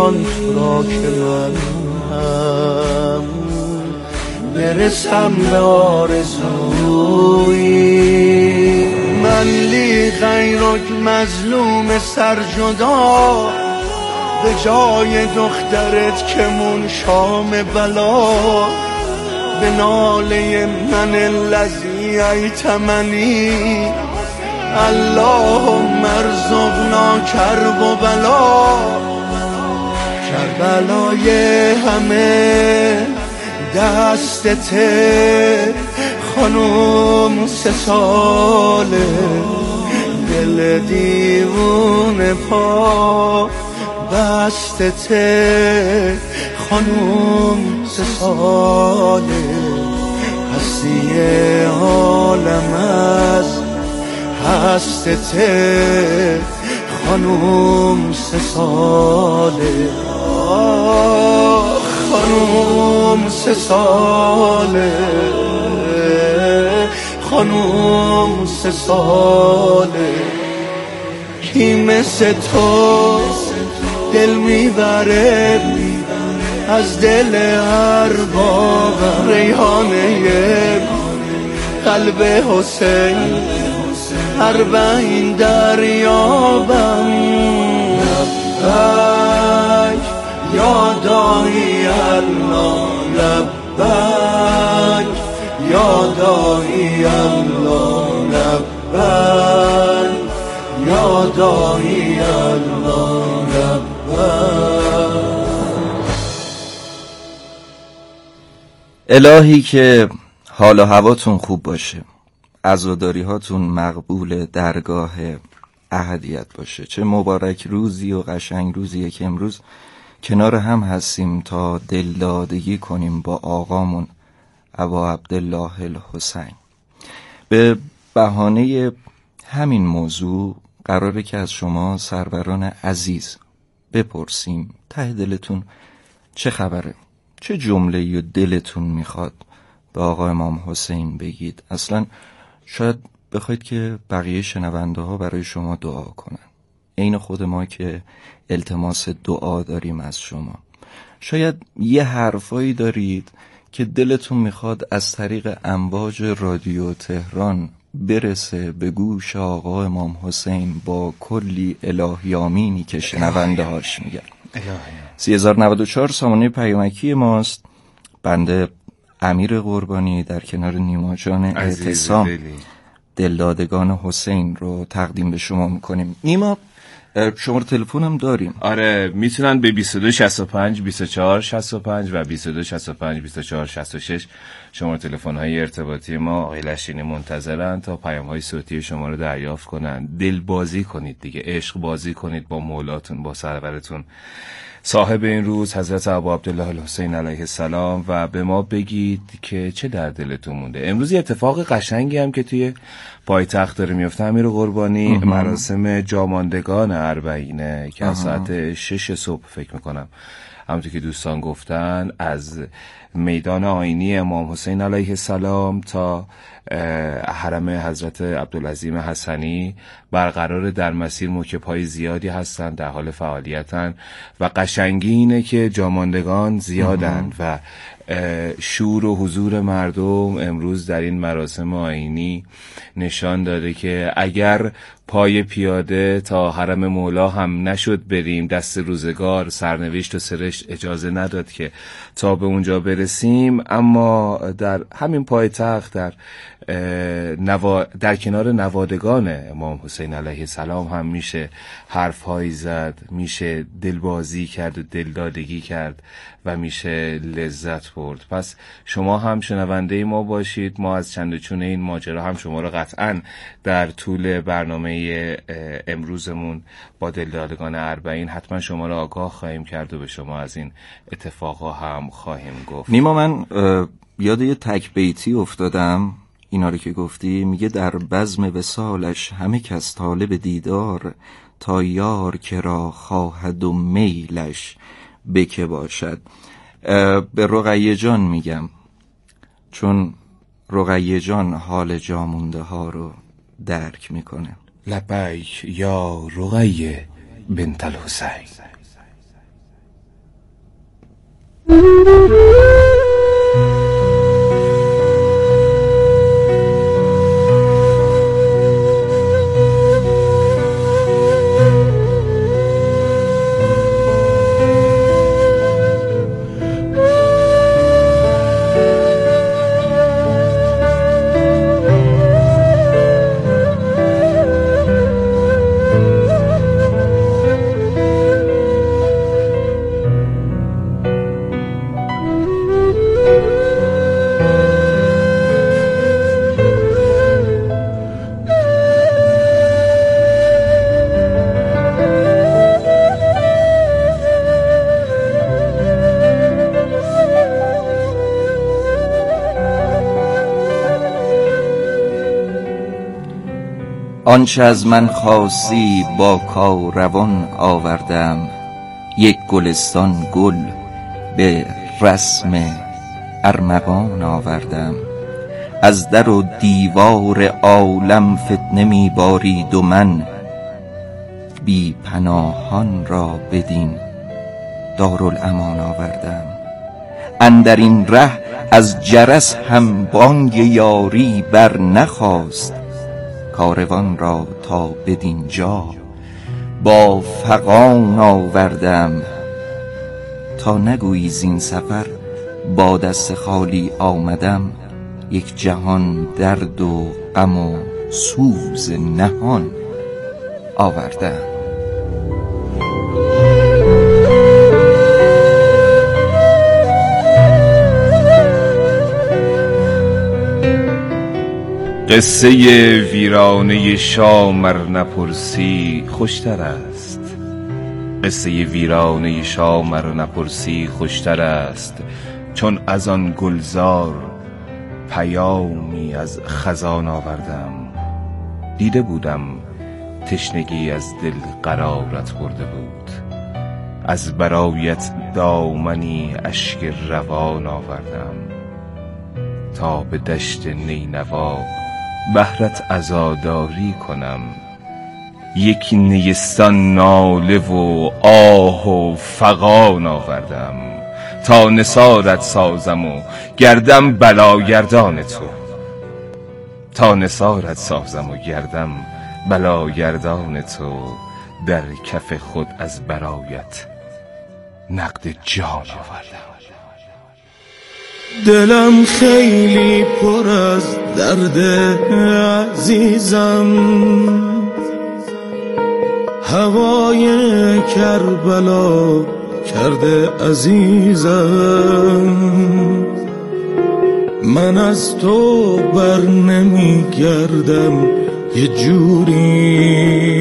آن تو را که من هم برسم به آرزویی. من لی غیرک مظلوم سرجدا، به جای دخترت که منشام بلا، به ناله من الذی ایتمنی اللهم ارزقنا کرب و بلا. کربلای همه دستته خانم، 3 ساله دل دیوونه پا بستته خانم، 3 ساله هستی عالم از هستته خانم، 3 ساله خانم، 3 ساله خانم، 3 ساله. کی مثل تو دل میبره از دل اربابم، ریحانه قلب حسین 40 دریابم. لبیک یا داعی الله، لبیک یا داعی الله، لبیک یا داعی الله، لبیک. الهی که حال و هواتون خوب باشه، عزاداری هاتون مقبول درگاه احدیت باشه. چه مبارک روزی و قشنگ روزیه که امروز کنار هم هستیم تا دلدادگی کنیم با آقامون ابا عبدالله الحسین. به بهانه همین موضوع قراره که از شما سروران عزیز بپرسیم ته دلتون چه خبره، چه جمله‌ای و دلتون میخواد به آقا امام حسین بگید. اصلا شاید بخواید که بقیه شنونده ها برای شما دعا کنن، عین خود ما که التماس دعا داریم از شما. شاید یه حرفایی دارید که دلتون میخواد از طریق امواج رادیو تهران برسه به گوش آقا امام حسین با کلی الهی آمینی که شنونده هاش میگن. 3094 سامانه پیامکی ماست. بنده امیر قربانی در کنار نیما جان اعتصام دلدادگان حسین رو تقدیم به شما میکنیم. نیما شماره تلفنم داریم؟ آره، میتونن به 2265 2465 و 2265 2466 شماره تلفن‌های ارتباطی ما آقای لشینی منتظرن تا پیام‌های صوتی شما رو دریافت کنن. دل بازی کنید دیگه، عشق بازی کنید با مولاتون، با سرورتون، صاحب این روز حضرت ابا عبدالله الحسین علیه السلام، و به ما بگید که چه در دلتون مونده. امروز یه اتفاق قشنگی هم که توی پایتخت داره میفته امیر قربانی، مراسم جاماندگان اربعینه که از ساعت 6 صبح فکر میکنم، همونطور که دوستان گفتن، از میدان آیینی امام حسین علیه السلام تا حرم حضرت عبدالعظیم حسنی برقرار در مسیر موکب‌های زیادی هستند، در حال فعالیتن و قشنگی اینه که جاماندگان زیادن و شور و حضور مردم امروز در این مراسم آیینی نشان داده که اگر پای پیاده تا حرم مولا هم نشد بریم، دست روزگار سرنوشت و سرشت اجازه نداد که تا به اونجا برسیم، اما در همین پایتخت در کنار نوادگان امام حسین علیه السلام هم میشه حرفهایی زد، میشه دلبازی کرد و دلدادگی کرد و میشه لذت برد. پس شما هم شنونده ما باشید، ما از چند و چون این ماجرا هم شما رو قطعا در طول برنامه امروزمون با دلدادگان اربعین حتما شما رو آگاه خواهیم کرد و به شما از این اتفاقا هم خواهیم گفت. نیما، من یاد یه تک بیتی افتادم اینا رو که گفتی. میگه در بزم وصالش همه کس طالب دیدار، تا یار که را خواهد و میلش بکه باشد. به رقیه جان میگم، چون رقیه جان حال جامونده ها رو درک میکنه. لبیک یا رقیه بنت الحسین. آنچه از من خاصی با کاروان آوردم، یک گلستان گل به رسم ارمغان آوردم. از در و دیوار عالم فتنه می بارید و من بی پناهان را بدین دارالامان آوردم. اندر این ره از جرس هم بانگ یاری بر نخواست، کاروان را تا بدین جا با فغان آوردم. تا نگویی زین سفر با دست خالی آمدم، یک جهان درد و غم و سوز نهان آوردم. قصه ویرانه شام ار نپرسی خوشتر است. قصه ویرانه شام ار نپرسی خوشتر است، چون از آن گلزار پیامی از خزان آوردم. دیده بودم تشنگی از دل قرارت برده بود، از برایت دامنی اشک روان آوردم. تا به دشت نینوا بهرت عزاداری کنم، یک نیستان ناله و آه و فغان آوردم. تا نثارت سازم و گردم بلاگردان تو، تا نثارت سازم و گردم بلاگردان تو. در کف خود از برایت نقد جان آوردم. دلم خیلی پر از درد عزیزم، هوای کربلا کرده عزیزم. من از تو بر نمی گردم یه جوری،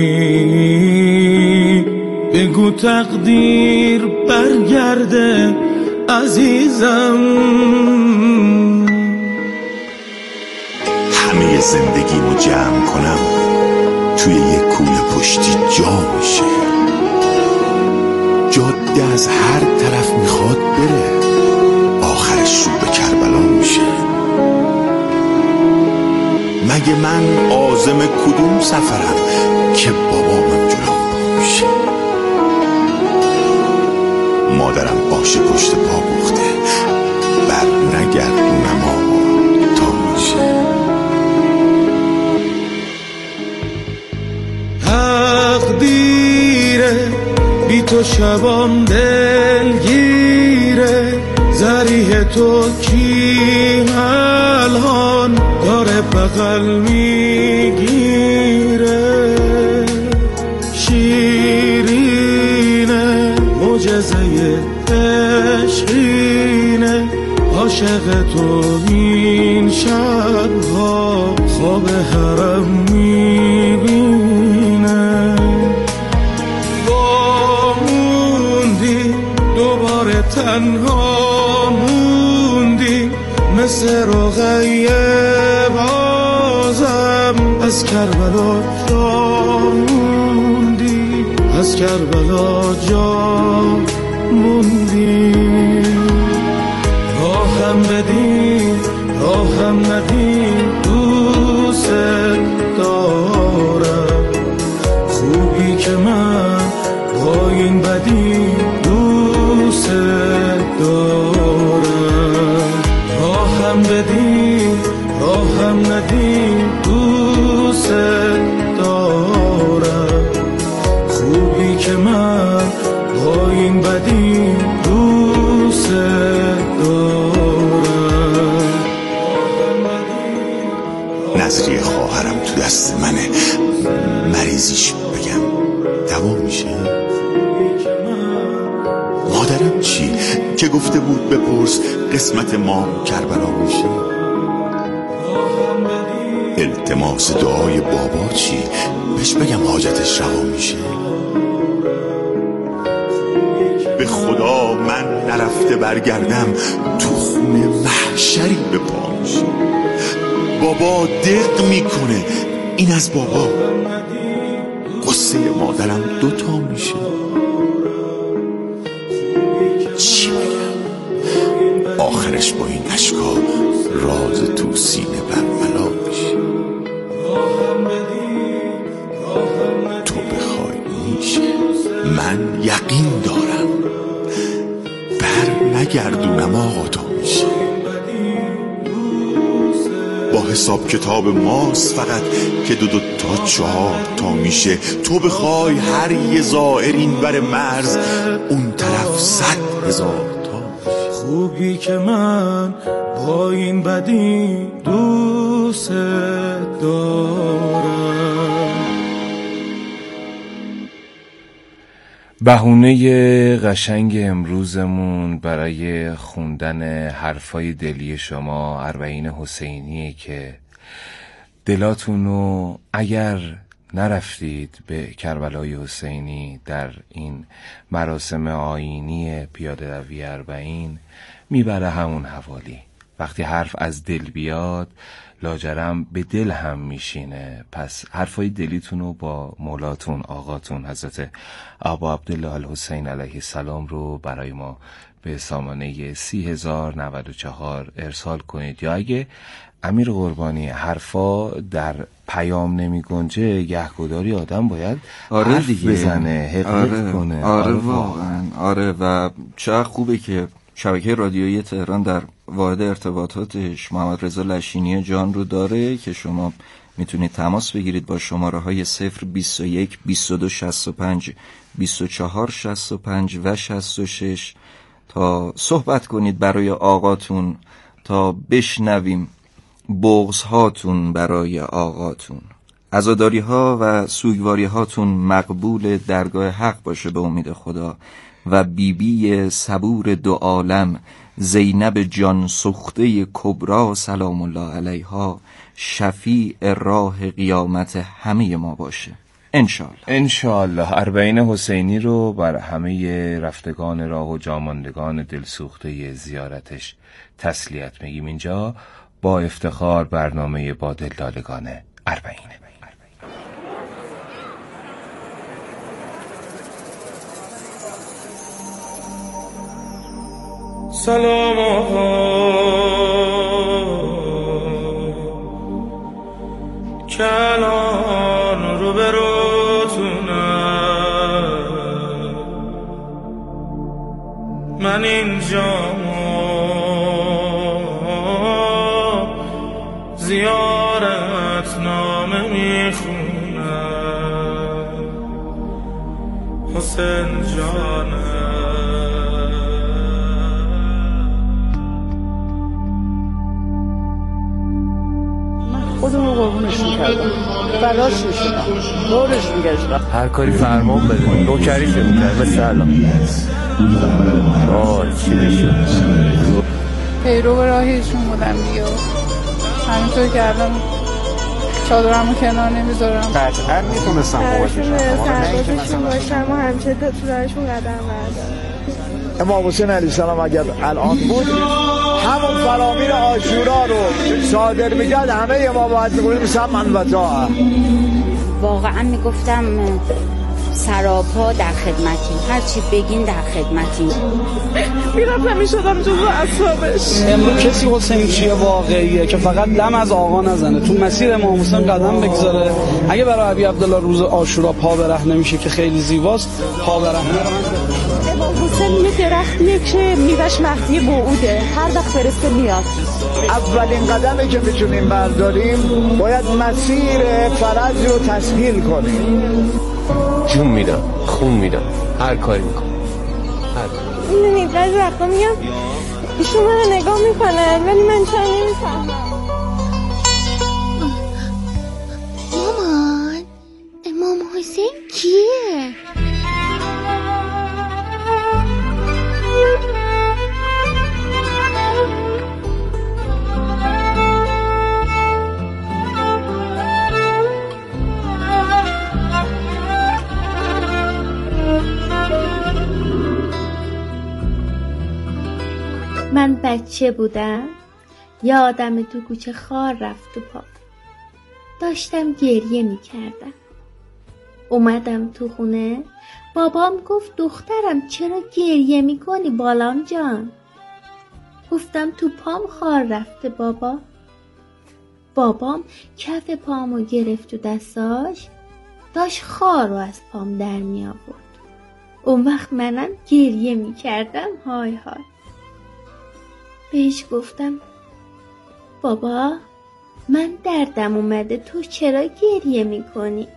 بگو تقدیر برگرده عزیزم. همه زندگیمو جمع کنم توی یک کوله پشتی جا میشه. جاده از هر طرف میخواد بره، آخرش رو به کربلا میشه. مگه من عازم کدوم سفرم که بابامم جلوم میشه؟ مادرم آش پشت پا بخته، بر نگردونم تا میشه. تقدیره بی تو شبام دلگیره، ذریح تو کی الهان داره بغل میگیره. شیرینه معجزه عشقینه، عاشق تو این شبها خواب حرم میبینه. با موندی دوباره تنها موندی، مثل رقیه بازم از کربلا جا موندی، از کربلا جا موندی. راهم بدین راهم ندین، دوست دارم. خوبی که من با این بدی دوست دارم. راهم بدین راهم ندین دوست دارم. خوبی که من با این بدین دوست دارم. نظریه خواهرم تو دست منه، مریضیش بگم دوا میشه؟ مادرم چی که گفته بود بپرس قسمت ما کربلا میشه؟ التماس دعای بابا چی بهش بگم حاجتش روا میشه؟ به خدا من نرفته برگردم تو خونه محشری به پا میشه. بابا دق میکنه این از بابا، قصه مادرم دوتا میشه. چی بگم آخرش با این اشکا راز تو سینه برملا میشه. تو بخوای میشه، من یقین دارم بر نگردونم آقا تا میشه. با حساب کتاب ماست فقط که 2 تا 4 تا میشه. تو بخوای هر یه زائر این ور مرز اون طرف 100,000 تا میشه. خوبی که من با این بدی دوست دارم. بهونه قشنگ امروزمون برای خوندن حرفای دلی شما اربعین حسینیه که دلاتونو اگر نرفتید به کربلای حسینی در این مراسم آیینی پیاده روی اربعین میبره همون حوالی. وقتی حرف از دل بیاد لاجرم به دل هم میشینه. پس حرفای دلیتونو با مولاتون آقاتون حضرت ابا عبدالله الحسین علیه السلام رو برای ما به سامانه 30,094 ارسال کنید. یا اگه امیر قربانی حرفا در پیام نمی گنجه گهگداری آدم باید حرف دیگه بزنه، حقیقت کنه. آره واقعا. آره و چه خوبه که شبکه رادیویی تهران در واحد ارتباطاتش محمد رضا لشینی جان رو داره که شما میتونید تماس بگیرید با شماره های 021 22 65 24 65 و 66 تا صحبت کنید برای آقاتون، تا بشنویم بغض هاتون برای آقاتون. عزاداری ها و سوگواری هاتون مقبول درگاه حق باشه به امید خدا. و بیبی صبور 2 عالم زینب جان سخته کبرا سلام الله علیها شفیع راه قیامت همه ما باشه انشالله. اربعین حسینی رو بر همه رفتگان راه و جاماندگان دلسوخته زیارتش تسلیت میگیم. اینجا با افتخار برنامه با دلدادگان اربعینه. سلام کلان رو بروتونم، من اینجا زیارت نامه میخونم. حسین جانم خودمون قربونش میکردم، فلاش میشدم، دورش میگشتم، هر کاری فرمان بده نوکریش میکرد. مثل الان چی بشه پیرو راهیشون بودم دیگه. همینطور که الان چادرمو کنار نمیذارم. قطعا میتونستم سربازشون باشم و همچه تو راهشون قدم بردارم. امام حسین علیه السلام اگر الان بود همون فرامین عاشورا رو صادر میکرد، همه ما باید میگوییم سمن و طاعه. واقعا میگفتم سراپا در خدمتیم، هر چی بگین در خدمتیم. میرفتم میشدم جزو اصحابش. امروز کسی حسین چیه واقعیه که فقط لم از آقا نزنه، تو مسیر امام حسین قدم بگذاره. اگه برای ابی عبدالله روز عاشورا پا برهنه میشه که خیلی زیباست، پا برهنه رو امام حسین یه درختیه که میوهش مهدی موعوده، هر وقت فرسته میاد. اولین قدمی که میتونیم برداریم باید مسیر فرج رو تسهیل کنیم. جون میدم، خون میدم، هر کاری میکنم. میدونید بعضی وقتا میگم ایشون منو نگاه میکنه ولی من چرا نمیفهمم. مامان امام حسین کیه؟ من بچه بودم، یادم تو کوچه خار رفت تو پا، داشتم گریه میکردم. اومدم تو خونه، بابام گفت دخترم چرا گریه میکنی بالام جان؟ گفتم تو پام خار رفته بابا. بابام کف پامو گرفت تو دستاش، داشت خار رو از پام در می آورد. اون وقت منم گریه میکردم های های. بهش گفتم بابا من دردم اومده، تو چرا گریه میکنی؟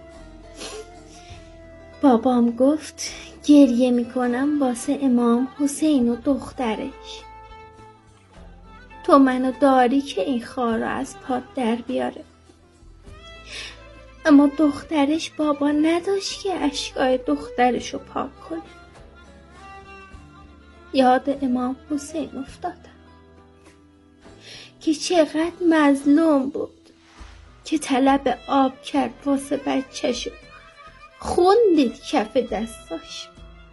بابام گفت گریه میکنم واسه امام حسین و دخترش. تو منو داری که این خار رو از پات در بیاره. اما دخترش بابا نداشت که اشکای دخترشو پاک کنه. یاد امام حسین افتادم که چقدر مظلوم بود که طلب آب کرد واسه بچه‌شو، خون دید کف دستاش.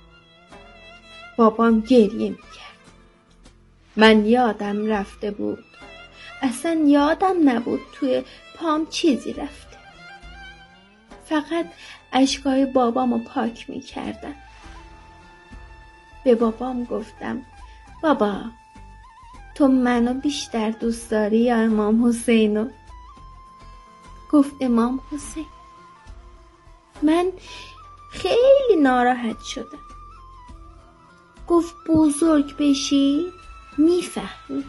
بابام گریه میکرد. من یادم رفته بود، اصلا یادم نبود توی پام چیزی رفته. فقط اشکای بابامو پاک میکردم. به بابام گفتم بابا تو منو بیشتر دوست داری یا امام حسینو؟ گفت امام حسین. من خیلی ناراحت شدم. گفت بزرگ بشی میفهمی.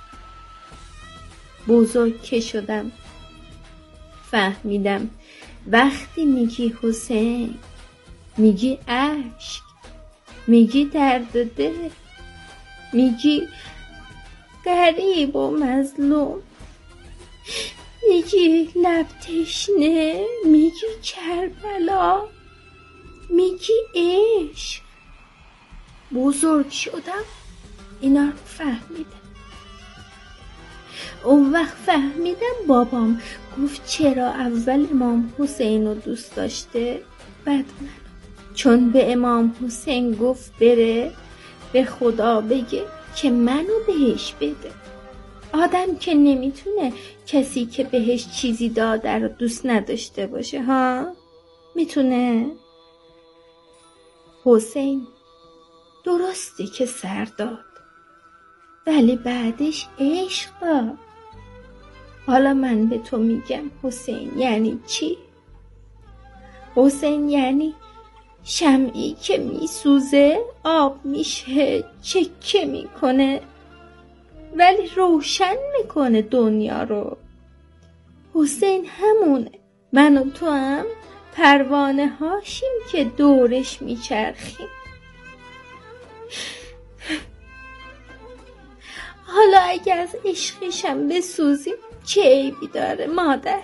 بزرگ که شدم فهمیدم وقتی میگی حسین میگی عشق، میگی درد دل، میگی غریب و مظلوم، میگی لب تشنه، میگی کربلا، میگی عشق. بزرگ شدم اینا رو فهمیدم. اون وقت فهمیدم بابام گفت چرا اول امام حسین رو دوست داشته بعد منو. چون به امام حسین گفت بره به خدا بگه که منو بهش بده. آدم که نمیتونه کسی که بهش چیزی داده رو دوست نداشته باشه ها؟ میتونه؟ حسین درستی که سر داد ولی بعدش عشق داد. حالا من به تو میگم حسین یعنی چی؟ حسین یعنی شمعی که میسوزه، آب میشه، چکه میکنه ولی روشن میکنه دنیا رو. حسین همونه. من و تو هم پروانه هاشیم که دورش میچرخیم. حالا اگه از عشقشم بسوزیم چه عیبی داره مادر؟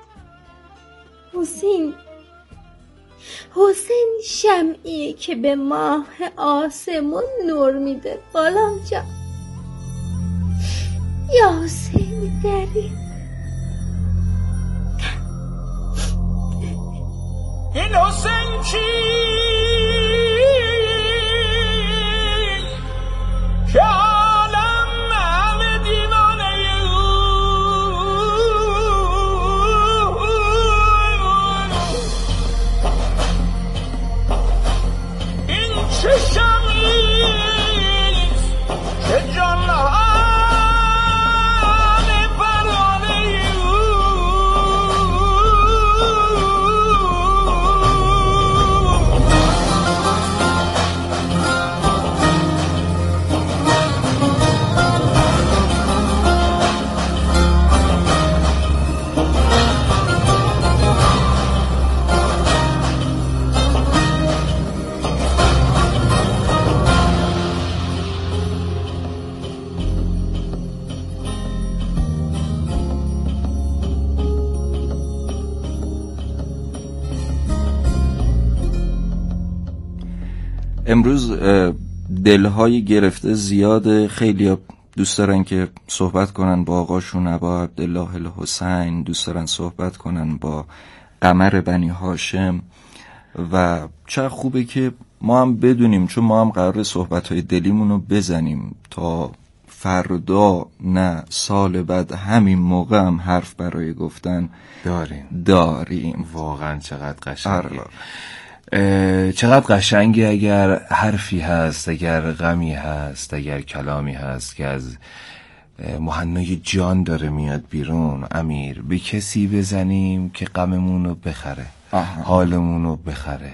حسین شمعیه که به ماه آسمون نور میده بالام جان. یا حسین دری این حسین کی که عالم همه دیوانه امروز دلهای گرفته زیاده، خیلی دوست دارن که صحبت کنن با آقاشون ابا عبدالله الحسین، دوست دارن صحبت کنن با قمر بنی هاشم و چه خوبه که ما هم بدونیم، چون ما هم قرار صحبت‌های دلیمونو بزنیم تا فردا نه سال بعد همین موقع هم حرف برای گفتن داریم. واقعا چقدر قشنگه. چقدر قشنگه اگر حرفی هست، اگر غمی هست، اگر کلامی هست که از محنای جان داره میاد بیرون، امیر، به کسی بزنیم که غممونو بخره، حالمونو بخره،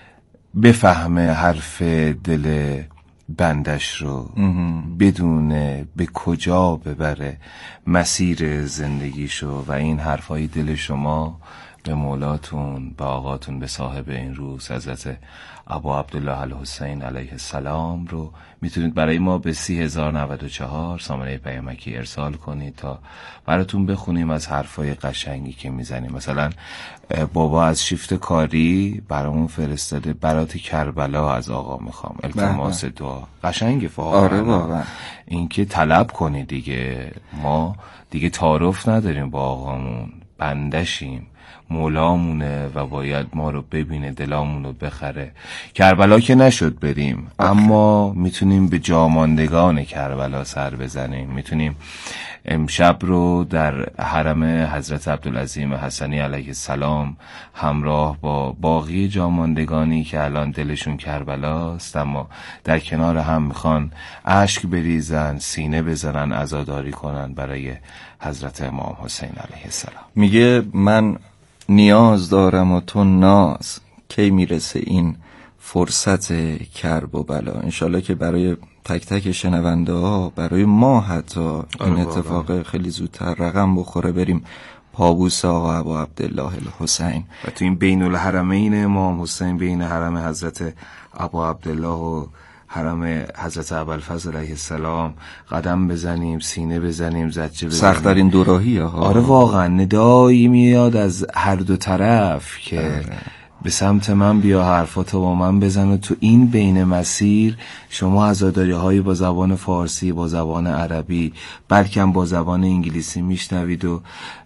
بفهمه حرف دل بندش رو، بدونه به کجا ببره مسیر زندگیشو. و این حرفای دل شما به مولاتون، به آقاتون، به صاحب این روز حضرت ابا عبدالله الحسین علیه السلام رو میتونید برای ما به 30,094 سامانه پیامکی ارسال کنید تا براتون بخونیم از حرفای قشنگی که میزنیم. مثلا بابا از شیفت کاری برامون فرستاده برات کربلا از آقا میخوام التماس دعا. قشنگه واقعا. این که طلب کنی دیگه، ما دیگه تعارف نداریم با آقامون، بندشیم، مولامونه و باید ما رو ببینه، دلامونو بخره. کربلا که نشد بریم، اما میتونیم به جاماندگان کربلا سر بزنیم. میتونیم امشب رو در حرم حضرت عبدالعظیم حسنی علیه السلام همراه با باقی جاماندگانی که الان دلشون کربلاست اما در کنار هم میخوان اشک بریزن، سینه بزنن، عزاداری کنن برای حضرت امام حسین علیه السلام. میگه من نیاز دارم و تو ناز، کی میرسه این فرصت کرب و بلا. انشالله که برای تک تک شنونده ها، برای ما حتی این اتفاق خیلی زودتر رقم بخوره، بریم پابوس آقا ابا عبدالله الحسین و تو این بین الحرمین امام حسین، بین حرم حضرت ابا عبدالله و حرم حضرت ابوالفضل علیه السلام قدم بزنیم، سینه بزنیم، زجه بزنیم. سخت در این دوراهی ها. آره واقعا ندایی میاد از هر دو طرف که به سمت من بیا، حرفاتو با من بزن. و تو این بین مسیر شما عزاداری های با زبان فارسی، با زبان عربی، بلکه با زبان انگلیسی میشنوید و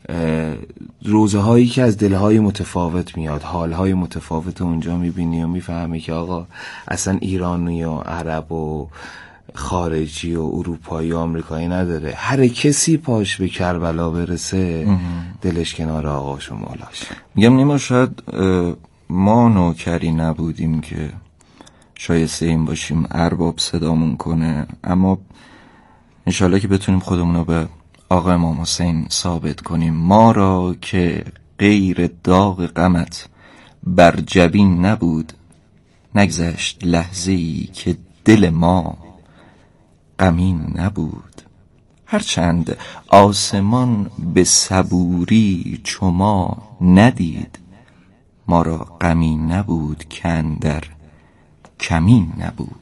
روزه هایی که از دلهای متفاوت میاد، حال های متفاوت اونجا میبینی و میفهمی که آقا اصلا ایرانی و عرب و خارجی و اروپایی و آمریکایی نداره، هر کسی پاش به کربلا برسه دلش کنار آقاش و مولاش. میگم نیما شاید ما نوکری نبودیم که شایسته این باشیم ارباب صدامون کنه، اما انشالله که بتونیم خودمونو به آقا امام حسین ثابت کنیم. ما را که غیر داغ غمت بر جبین نبود، نگذشت لحظه‌ای که دل ما غمین نبود. هرچند آسمان به صبوری چو ما ندید، ما را غمی نبود که اندر کمین نبود.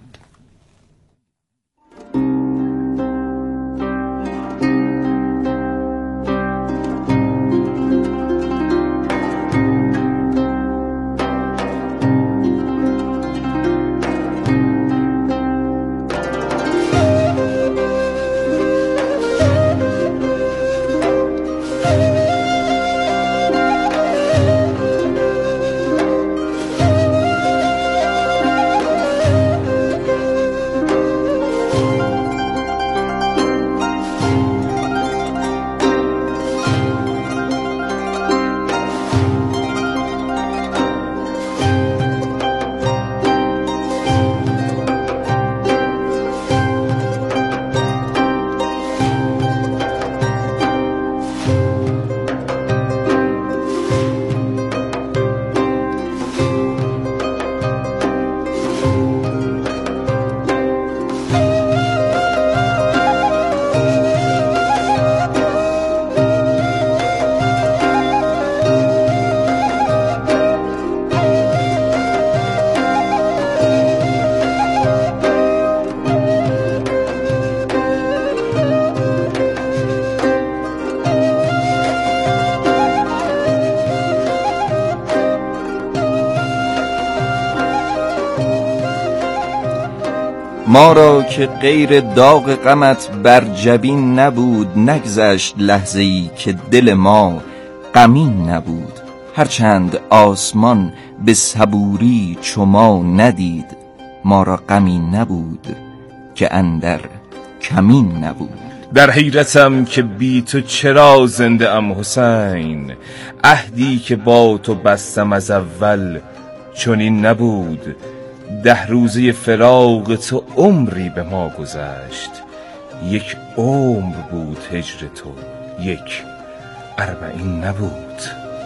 ما را که غیر داغ غمت بر جبین نبود، نگذشت لحظه‌ای که دل ما غمین نبود. هرچند آسمان به صبوری چو ما ندید، ما را غمی نبود که اندر کمین نبود. در حیرتم که بی تو چرا زنده ام حسین، عهدی که با تو بستم از اول چنین نبود. 10 روزه فراق تو عمری به ما گذشت، 1 عمر بود هجر تو 1 40 نبود.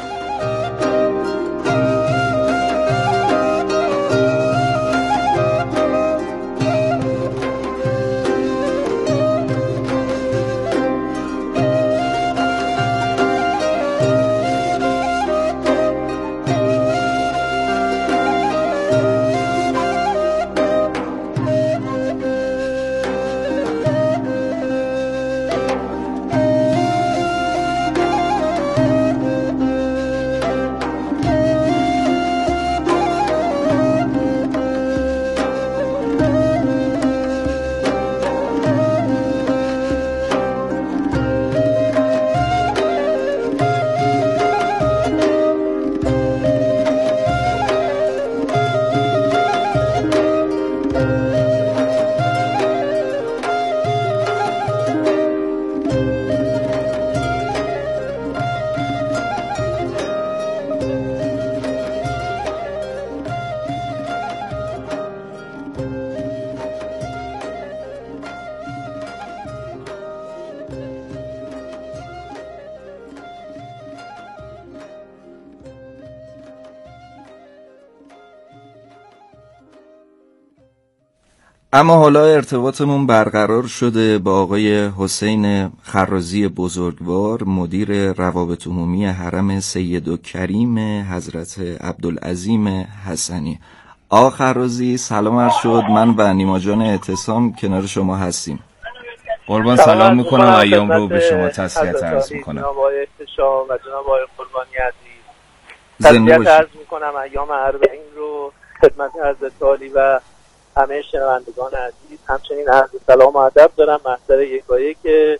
اما حالا ارتباطمون برقرار شده با آقای حسین خرازی بزرگوار، مدیر روابط عمومی حرم سیدالکریم حضرت عبدالعظیم حسنی. آقا خرازی سلام عرض شد، من و نیما جان اعتصام کنار شما هستیم. قربان سلام میکنم، ایام رو به شما تسلیت عرض میکنم. جناب آقای احتشام و جناب آقای قربانی عزیز تسلیت عرض میکنم. ایام 40 رو خدمت حضرت عالی و همه شنوندگان عزیز همچنین عرض سلام و ادب دارم محضر یکایک که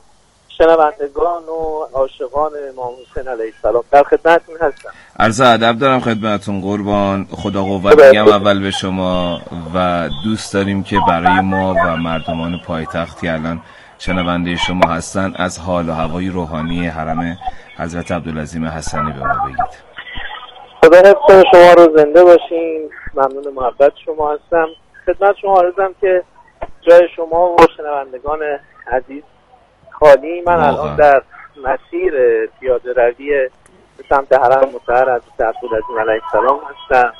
شنوندگان و عاشقان امام حسین علیه السلام در خدمتتون هستم. عرض ادب دارم خدمتتون قربان. خدا قوت میگم اول به شما و دوست داریم که برای ما و مردمان پایتختی الان شنونده شما هستن از حال و هوای روحانی حرم حضرت عبدالعظیم حسنی به ما بگید. خدا حفظ شما رو زنده باشین. ممنون محبت شما هستم. خدمت شما عرضم که جای شما و شنوندگان عزیز خالی. من الان در مسیر پیاده روی به سمت حرم مطهر حضرت عبدالعظیم علیه السلام هستم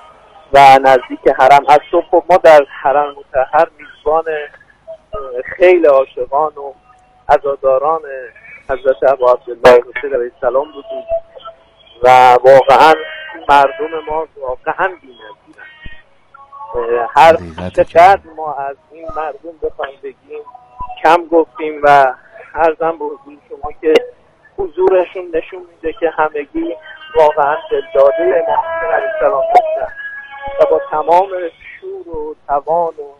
و نزدیک حرم از صبح ما در حرم مطهر میزبان خیلی عاشقان و عزاداران حضرت ابو عبدالله حسین علیه السلام بودیم و واقعا مردم ما واقعا بی‌نظیرند. هر چقدر ما از این مردم بخوایم بگیم کم گفتیم و عرضم به حضور شما که حضورشون نشون میده که همگی واقعا دلداده امام حسین علیه السلام هستند و با تمام شور و توان و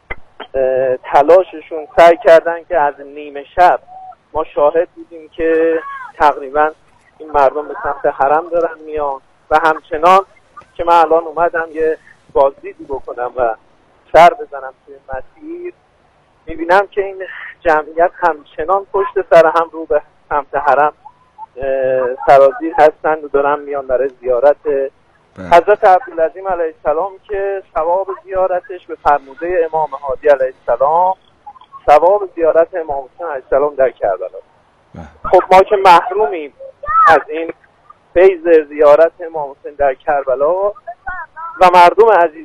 تلاششون سعی کردن که از نیمه شب ما شاهد بودیم که تقریبا این مردم به سمت حرم دارن میان و همچنان که من الان اومدم یه بازدیدی بکنم و سر بزنم توی مسیر میبینم که این جمعیت همچنان پشت سر هم رو به سمت حرم سرازیر هستند و دارن میان برای زیارت حضرت عبدالعظیم علیه السلام که ثواب زیارتش به فرموده امام هادی علیه السلام ثواب زیارت امام حسین علیه السلام در کربلا. خب ما که محرومیم از این فیض زیارت امام حسین در کربلا و مردم عزیز